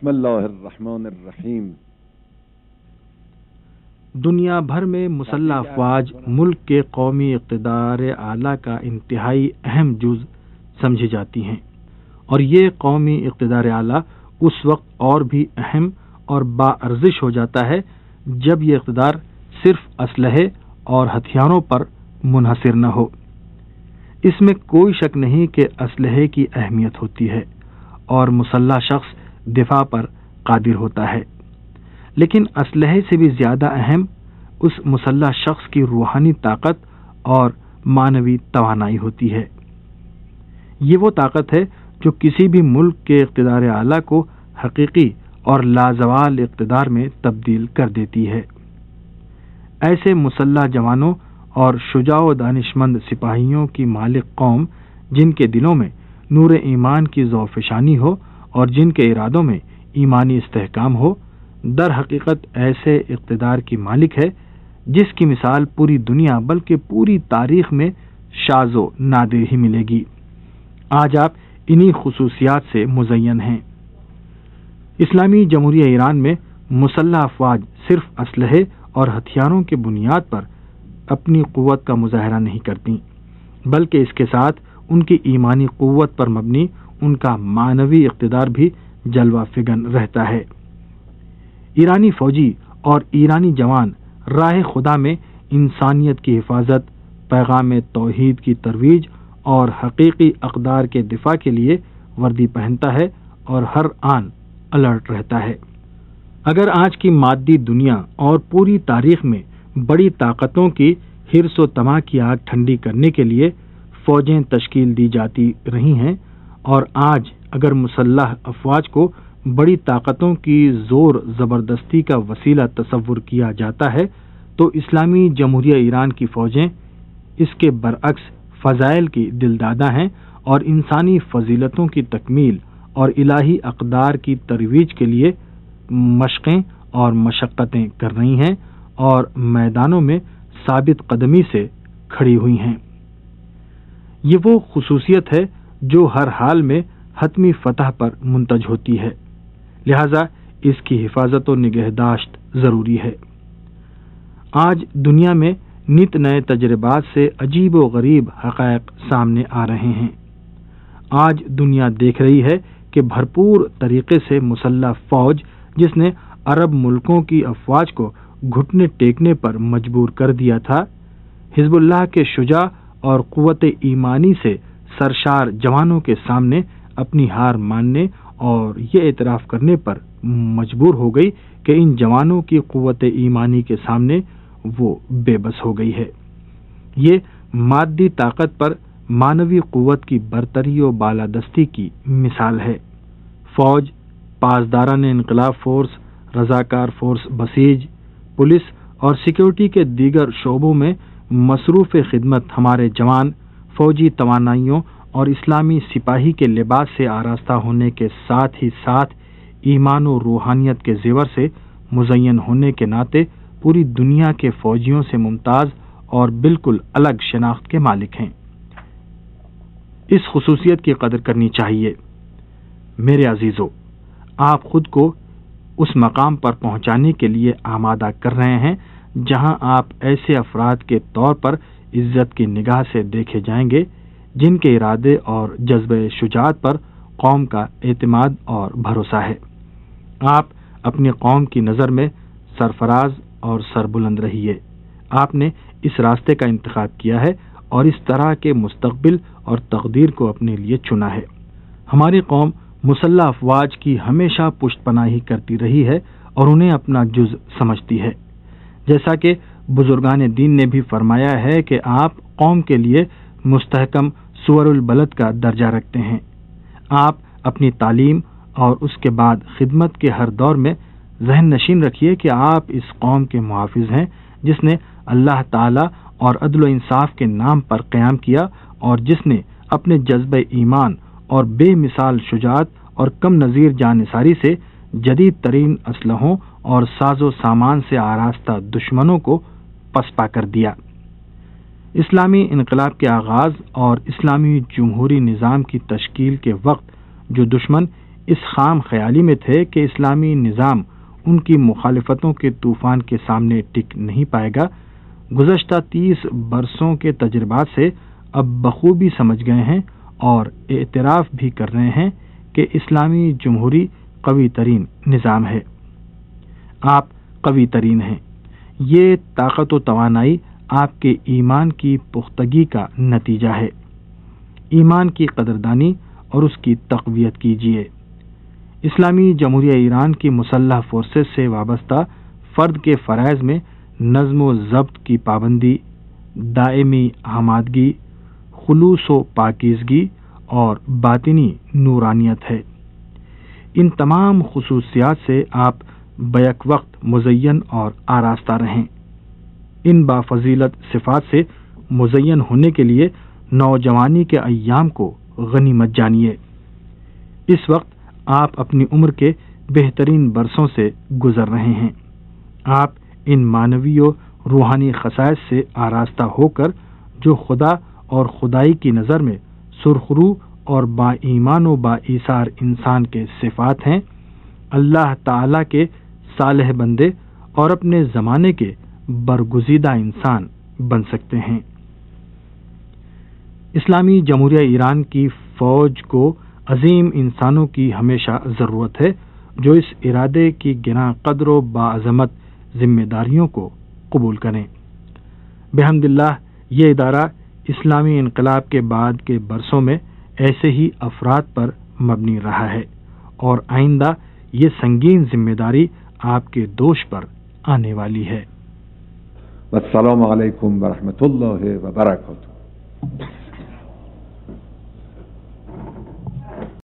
بسم اللہ الرحمن الرحیم۔ دنیا بھر میں مسلح افواج ملک کے قومی اقتدار اعلیٰ کا انتہائی اہم جز سمجھی جاتی ہیں، اور یہ قومی اقتدار اعلیٰ اس وقت اور بھی اہم اور باارزش ہو جاتا ہے جب یہ اقتدار صرف اسلحے اور ہتھیاروں پر منحصر نہ ہو۔ اس میں کوئی شک نہیں کہ اسلحے کی اہمیت ہوتی ہے اور مسلح شخص دفاع پر قادر ہوتا ہے، لیکن اسلحے سے بھی زیادہ اہم اس مسلح شخص کی روحانی طاقت اور معنوی توانائی ہوتی ہے۔ یہ وہ طاقت ہے جو کسی بھی ملک کے اقتدار اعلیٰ کو حقیقی اور لازوال اقتدار میں تبدیل کر دیتی ہے۔ ایسے مسلح جوانوں اور شجاع و دانشمند سپاہیوں کی مالک قوم جن کے دلوں میں نور ایمان کی ذوفشانی ہو اور جن کے ارادوں میں ایمانی استحکام ہو، در حقیقت ایسے اقتدار کی مالک ہے جس کی مثال پوری دنیا بلکہ پوری تاریخ میں شاذ و نادر ہی ملے گی۔ آج آپ انہی خصوصیات سے مزین ہیں۔ اسلامی جمہوریہ ایران میں مسلح افواج صرف اسلحے اور ہتھیاروں کی بنیاد پر اپنی قوت کا مظاہرہ نہیں کرتی، بلکہ اس کے ساتھ ان کی ایمانی قوت پر مبنی ان کا معنوی اقتدار بھی جلوہ فگن رہتا ہے۔ ایرانی فوجی اور ایرانی جوان راہ خدا میں انسانیت کی حفاظت، پیغام توحید کی ترویج اور حقیقی اقدار کے دفاع کے لیے وردی پہنتا ہے اور ہر آن الرٹ رہتا ہے۔ اگر آج کی مادی دنیا اور پوری تاریخ میں بڑی طاقتوں کی حرص و طمع کی آگ ٹھنڈی کرنے کے لیے فوجیں تشکیل دی جاتی رہی ہیں، اور آج اگر مسلح افواج کو بڑی طاقتوں کی زور زبردستی کا وسیلہ تصور کیا جاتا ہے، تو اسلامی جمہوریہ ایران کی فوجیں اس کے برعکس فضائل کی دلدادہ ہیں اور انسانی فضیلتوں کی تکمیل اور الہی اقدار کی ترویج کے لیے مشقیں اور مشقتیں کر رہی ہیں اور میدانوں میں ثابت قدمی سے کھڑی ہوئی ہیں۔ یہ وہ خصوصیت ہے جو ہر حال میں حتمی فتح پر منتج ہوتی ہے، لہذا اس کی حفاظت و نگہداشت ضروری ہے۔ آج دنیا میں نت نئے تجربات سے عجیب و غریب حقائق سامنے آ رہے ہیں۔ آج دنیا دیکھ رہی ہے کہ بھرپور طریقے سے مسلح فوج جس نے عرب ملکوں کی افواج کو گھٹنے ٹیکنے پر مجبور کر دیا تھا، حزب اللہ کے شجاع اور قوت ایمانی سے سرشار جوانوں کے سامنے اپنی ہار ماننے اور یہ اعتراف کرنے پر مجبور ہو گئی کہ ان جوانوں کی قوت ایمانی کے سامنے وہ بے بس ہو گئی ہے۔ یہ مادی طاقت پر معنوی قوت کی برتری و بالادستی کی مثال ہے۔ فوج، پاسداران انقلاب فورس، رضاکار فورس بسیج، پولیس اور سیکیورٹی کے دیگر شعبوں میں مصروف خدمت ہمارے جوان فوجی توانائیوں اور اسلامی سپاہی کے لباس سے آراستہ ہونے کے ساتھ ہی ساتھ ایمان و روحانیت کے زیور سے مزین ہونے کے ناطے پوری دنیا کے فوجیوں سے ممتاز اور بالکل الگ شناخت کے مالک ہیں۔ اس خصوصیت کی قدر کرنی چاہیے۔ میرے عزیزو، آپ خود کو اس مقام پر پہنچانے کے لیے آمادہ کر رہے ہیں جہاں آپ ایسے افراد کے طور پر عزت کی نگاہ سے دیکھے جائیں گے جن کے ارادے اور جذبہ شجاعت پر قوم کا اعتماد اور بھروسہ ہے۔ آپ اپنی قوم کی نظر میں سرفراز اور سربلند رہیے۔ آپ نے اس راستے کا انتخاب کیا ہے اور اس طرح کے مستقبل اور تقدیر کو اپنے لیے چنا ہے۔ ہماری قوم مسلح افواج کی ہمیشہ پشت پناہی کرتی رہی ہے اور انہیں اپنا جز سمجھتی ہے، جیسا کہ بزرگان دین نے بھی فرمایا ہے کہ آپ قوم کے لیے مستحکم سور البلد کا درجہ رکھتے ہیں۔ آپ اپنی تعلیم اور اس کے بعد خدمت کے ہر دور میں ذہن نشین رکھیے کہ آپ اس قوم کے محافظ ہیں جس نے اللہ تعالی اور عدل و انصاف کے نام پر قیام کیا اور جس نے اپنے جذبہ ایمان اور بے مثال شجاعت اور کم نظیر جانثاری سے جدید ترین اسلحوں اور ساز و سامان سے آراستہ دشمنوں کو پسپا کر دیا۔ اسلامی انقلاب کے آغاز اور اسلامی جمہوری نظام کی تشکیل کے وقت جو دشمن اس خام خیالی میں تھے کہ اسلامی نظام ان کی مخالفتوں کے طوفان کے سامنے ٹک نہیں پائے گا، گزشتہ 30 برسوں کے تجربات سے اب بخوبی سمجھ گئے ہیں اور اعتراف بھی کر رہے ہیں کہ اسلامی جمہوری قوی ترین نظام ہے۔ آپ قوی ترین ہیں۔ یہ طاقت و توانائی آپ کے ایمان کی پختگی کا نتیجہ ہے۔ ایمان کی قدردانی اور اس کی تقویت کیجیے۔ اسلامی جمہوریہ ایران کی مسلح فورسز سے وابستہ فرد کے فرائض میں نظم و ضبط کی پابندی، دائمی ہمادگی، خلوص و پاکیزگی اور باطنی نورانیت ہے۔ ان تمام خصوصیات سے آپ بیک وقت مزین اور آراستہ رہیں۔ ان بافضیلت صفات سے مزین ہونے کے لیے نوجوانی کے ایام کو غنیمت جانیے۔ اس وقت آپ اپنی عمر کے بہترین برسوں سے گزر رہے ہیں۔ آپ ان معنوی و روحانی خصائص سے آراستہ ہو کر جو خدا اور خدائی کی نظر میں سرخرو اور با ایمان و با ایثار انسان کے صفات ہیں، اللہ تعالی کے صالح بندے اور اپنے زمانے کے برگزیدہ انسان بن سکتے ہیں۔ اسلامی جمہوریہ ایران کی فوج کو عظیم انسانوں کی ہمیشہ ضرورت ہے جو اس ارادے کی گراں قدر و باعظمت ذمہ داریوں کو قبول کریں۔ بحمد اللہ یہ ادارہ اسلامی انقلاب کے بعد کے برسوں میں ایسے ہی افراد پر مبنی رہا ہے اور آئندہ یہ سنگین ذمہ داری آپ کے دوش پر آنے والی ہے۔ السلام علیکم ورحمۃ اللہ وبرکاتہ۔